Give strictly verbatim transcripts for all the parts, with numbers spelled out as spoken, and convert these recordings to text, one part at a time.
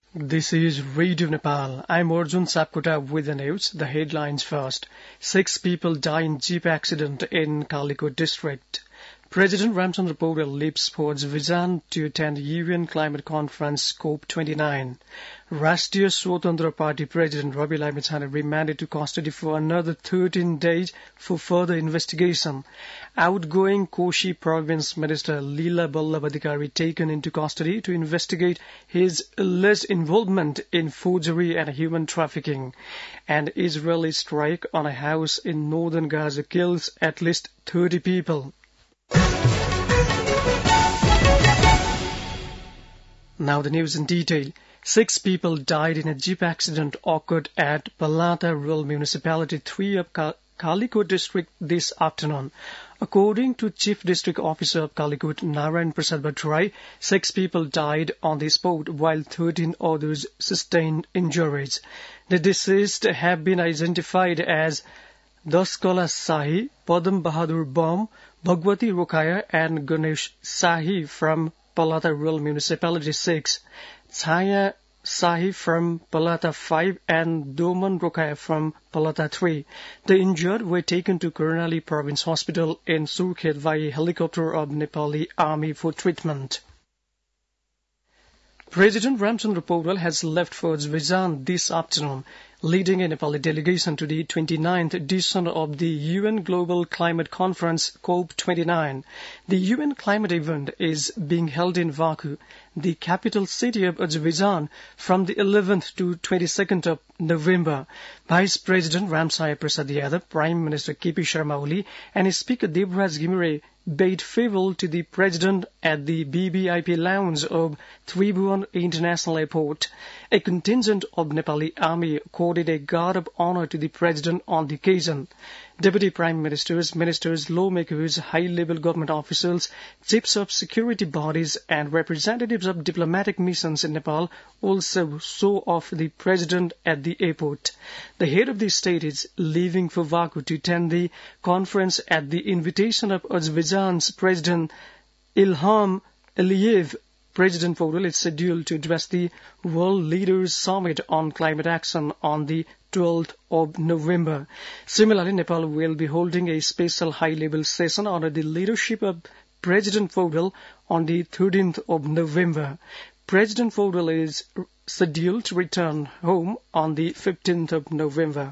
This is Radio Nepal. I'm Arjun Sapkota with the news. The headlines first. Six people die in jeep accident in Kalikot district. President Ramchandra Paul leaps towards Vijan to attend U N Climate Conference COP twenty-nine. Rashtriya Swatantra Party President Rabi Laimichhane remanded to custody for another thirteen days for further investigation. Outgoing Koshi Province Minister Leela Vallabh Adhikari taken into custody to investigate his alleged involvement in forgery and human trafficking. An Israeli strike on a house in northern Gaza kills at least thirty people. Now the news in detail. Six people died in a jeep accident occurred at Balata Rural Municipality three of Kalikot district this afternoon. According to Chief District Officer of Kalikot, Narayan Prasad Bhattarai, six people died on the spot while thirteen others sustained injuries. The deceased have been identified as Daskala Sahi, Padam Bahadur Bam, Bhagwati Rokaya and Ganesh Sahi from Balata Rural Municipality six, Chaya Sahi from Balata five and Doman Rokaya from Balata three. The injured were taken to Karnali Province Hospital in Surkhet via helicopter of Nepali Army for treatment. President Ramchandra Paul has left for Vijan this afternoon, leading a Nepali delegation to the twenty-ninth edition of the U N Global Climate Conference COP twenty-nine. The U N climate event is being held in Baku, the capital city of Azerbaijan, from the eleventh to twenty-second of November. Vice President Ramsaya Prasad Yadav, Prime Minister K P Sharma Oli, and Speaker Devraj Gimire bade farewell to the President at the B B I P lounge of Tribhuvan International Airport. A contingent of Nepali Army accorded a guard of honor to the President on the occasion. Deputy Prime Ministers, ministers, lawmakers, high-level government officials, chiefs of security bodies and representatives of diplomatic missions in Nepal also saw off the President at the airport. The head of the state is leaving for Baku to attend the conference at the invitation of Azerbaijan's President Ilham Aliyev. President Paul is scheduled to address the World Leaders Summit on Climate Action on the twelfth of November. Similarly, Nepal will be holding a special high-level session under the leadership of President Paul on the thirteenth of November. President Paul is scheduled to return home on the fifteenth of November.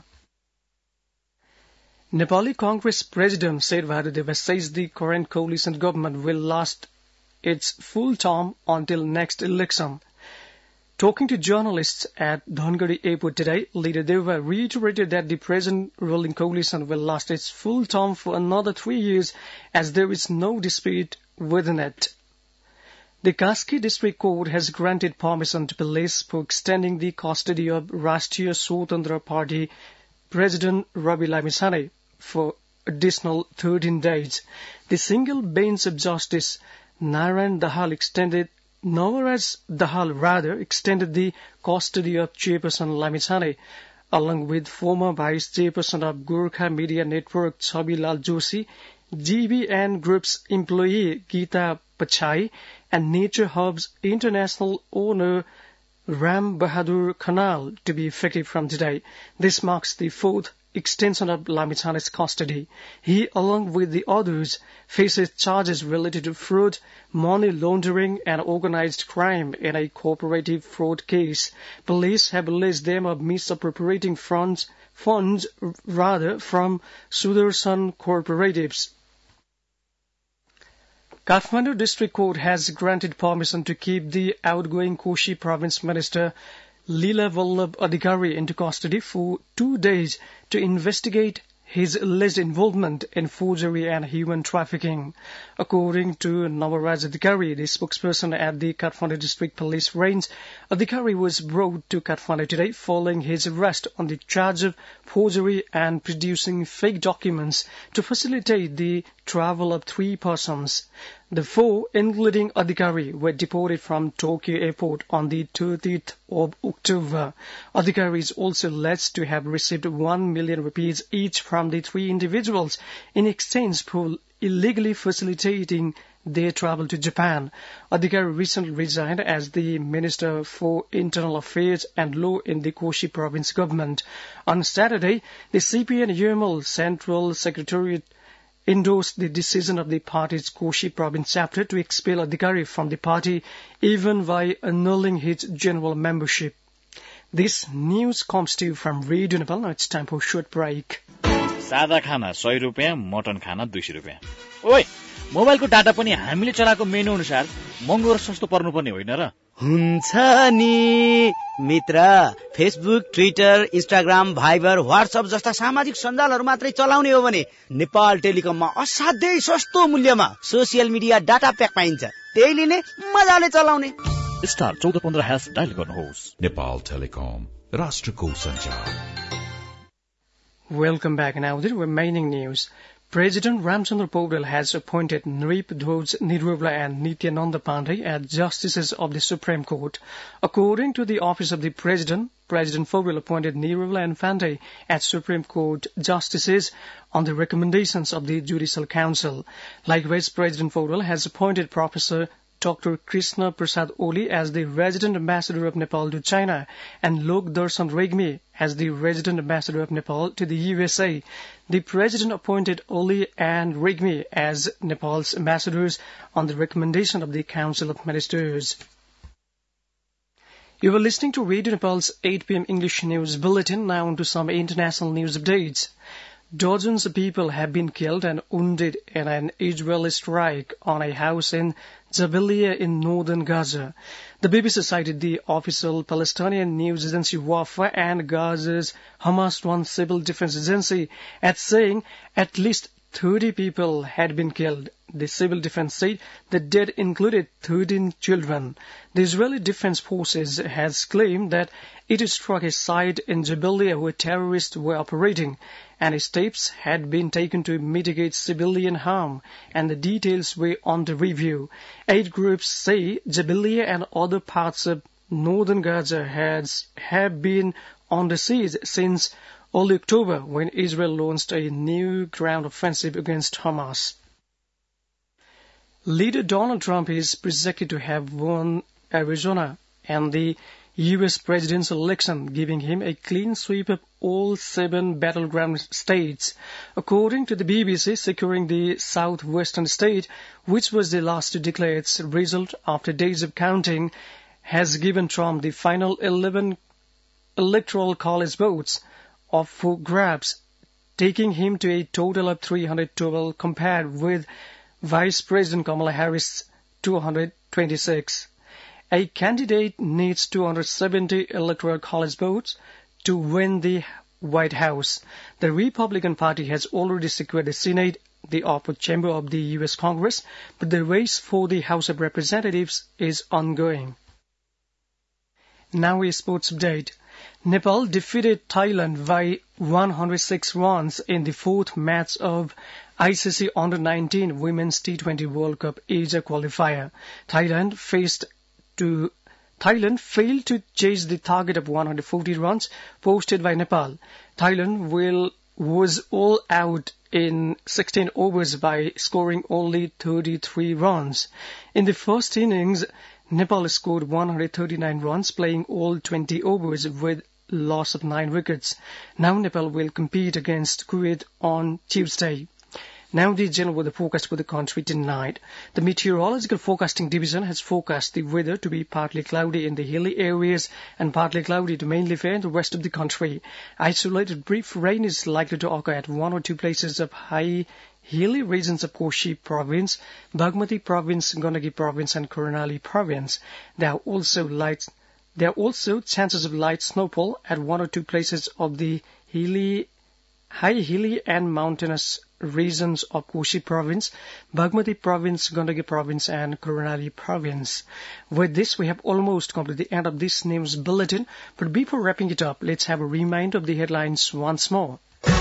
Nepali Congress President Sherbahadur Deva says the current coalition government will last its full term until next election. Talking to journalists at Dhangari Airport today, Leader Deva reiterated that the present ruling coalition will last its full term for another three years as there is no dispute within it. The Kaski District Court has granted permission to police for extending the custody of Rashtriya Swatantra Party President Rabi Laimichhane for additional thirteen days. The single bench of Justice Narayan Dahal extended Navaraj Dahal rather extended the custody of Chairperson Laimichhane along with former Vice Chairperson of Gorkha Media Network Chhabi Lal Joshi, G B N Group's employee Geeta Pachai, and Nature Hub's international owner Ram Bahadur Khanal to be effective from today. This marks the fourth extension of Laimichhane's custody. He, along with the others, faces charges related to fraud, money laundering, and organized crime in a cooperative fraud case. Police have alleged them of misappropriating funds, funds rather from Sudarshan cooperatives. Kathmandu District Court has granted permission to keep the outgoing Koshi Province Minister Leela Vallabh Adhikari into custody for two days to investigate his alleged involvement in forgery and human trafficking. According to Navaraj Adhikari, the spokesperson at the Kathmandu District Police Range, Adhikari was brought to Kathmandu today following his arrest on the charge of forgery and producing fake documents to facilitate the travel of three persons. The four, including Adhikari, were deported from Tokyo Airport on the thirtieth of October. Adhikari is also alleged to have received one million rupees each from the three individuals in exchange for illegally facilitating they traveled to Japan. Adhikari recently resigned as the Minister for Internal Affairs and Law in the Koshi Province government. On Saturday, the C P N U M L Central Secretariat endorsed the decision of the party's Koshi Province chapter to expel Adhikari from the party, even by annulling his general membership. This news comes to you from Radio Nepal. Now it's time for a short break. सादा खाना सय रुपियाँ, mutton खाना दुई सय रुपियाँ. ओइ, मोबाइलको डाटा पनि हामीले चलाएको मेनु अनुसार महँगो र सस्तो पर्नुपर्ने होइन र? हुन्छ नि मित्र. Facebook, Twitter, Instagram, Viber, WhatsApp जस्ता सामाजिक सञ्जालहरू मात्रै चलाउने हो भने नेपाल टेलिकममा असाध्यै सस्तो मूल्यमा सोसियल मिडिया डाटा प्याक पाइन्छ. त्यही लिने, मजाले चलाउने. स्टार चौध पन्ध्र ह्यास डायल गर्नुहोस्. नेपाल टेलिकम, राष्ट्रको सञ्चार. Welcome back. Now with the remaining news. President Ramchandra Paul has appointed Nrip Dhoj Niruvla and Nityananda Pandey as justices of the Supreme Court. According to the Office of the President, President Paul appointed Niruvla and Pandey as Supreme Court justices on the recommendations of the Judicial Council. Likewise, President Paul has appointed Professor Doctor Krishna Prasad Oli as the resident ambassador of Nepal to China and Lok Darshan Regmi as the resident ambassador of Nepal to the U S A. The President appointed Oli and Regmi as Nepal's ambassadors on the recommendation of the Council of Ministers. You were listening to Radio Nepal's eight p.m. English News Bulletin. Now on to some international news updates. Dozens of people have been killed and wounded in an Israeli strike on a house in Jabalia in northern Gaza. The B B C cited the official Palestinian news agency Wafa and Gaza's Hamas-run civil defense agency as saying at least thirty people had been killed. The civil defense said the dead included thirteen children. The Israeli Defense Forces has claimed that it struck a site in Jabalia where terrorists were operating, and steps had been taken to mitigate civilian harm, and the details were under review. Aid groups say Jabalia and other parts of northern Gaza has have been on the siege since early October, when Israel launched a new ground offensive against Hamas. Leader Donald Trump is projected to have won Arizona and the U S presidential election, giving him a clean sweep of all seven battleground states. According to the B B C, securing the southwestern state, which was the last to declare its result after days of counting, has given Trump the final eleven electoral college votes of for grabs, taking him to a total of three hundred twelve compared with Vice President Kamala Harris' two hundred twenty-six. A candidate needs two hundred seventy electoral college votes to win the White House. The Republican Party has already secured the Senate, the upper chamber of the U S Congress, but the race for the House of Representatives is ongoing. Now a sports update. Nepal defeated Thailand by one hundred six runs in the fourth match of I C C Under nineteen Women's T twenty World Cup Asia qualifier. Thailand faced to Thailand failed to chase the target of one hundred forty runs posted by Nepal. Thailand will was all out in sixteen overs by scoring only thirty-three runs. In the first innings, Nepal scored one hundred thirty-nine runs, playing all twenty overs with loss of nine wickets. Now Nepal will compete against Kuwait on Tuesday. Now the general weather forecast for the country tonight. The Meteorological Forecasting Division has forecast the weather to be partly cloudy in the hilly areas and partly cloudy to mainly fair in the rest of the country. Isolated brief rain is likely to occur at one or two places of high hilly regions of Koshi Province, Bagmati Province, Gandaki Province, and Karnali Province. There are also light, there are also chances of light snowfall at one or two places of the hilly, high hilly and mountainous regions of Koshi Province, Bagmati Province, Gandaki Province, and Karnali Province. With this, we have almost come to the end of this news bulletin. But before wrapping it up, let's have a reminder of the headlines once more.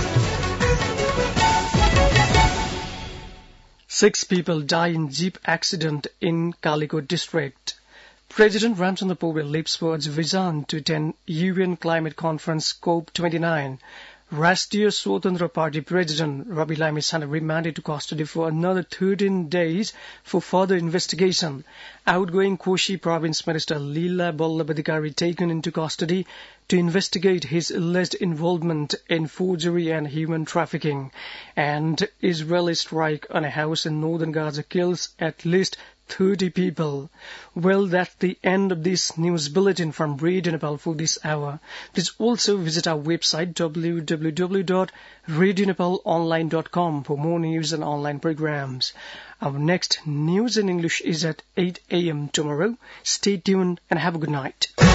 Six people die in jeep accident in Kalikot district. President Ramchandra Paul leaps towards Visan to attend U N Climate Conference COP twenty-nine. Rashtriya Swatantra Party President Ravi Laimichhane remanded to custody for another thirteen days for further investigation. Outgoing Koshi Province Minister Leela Vallabh taken into custody to investigate his alleged involvement in forgery and human trafficking. And Israeli strike on a house in northern Gaza kills at least thirty people. Well, that's the end of this news bulletin from Radio Nepal for this hour. Please also visit our website w w w dot radio nepal online dot com for more news and online programs. Our next news in English is at eight a m tomorrow. Stay tuned and have a good night.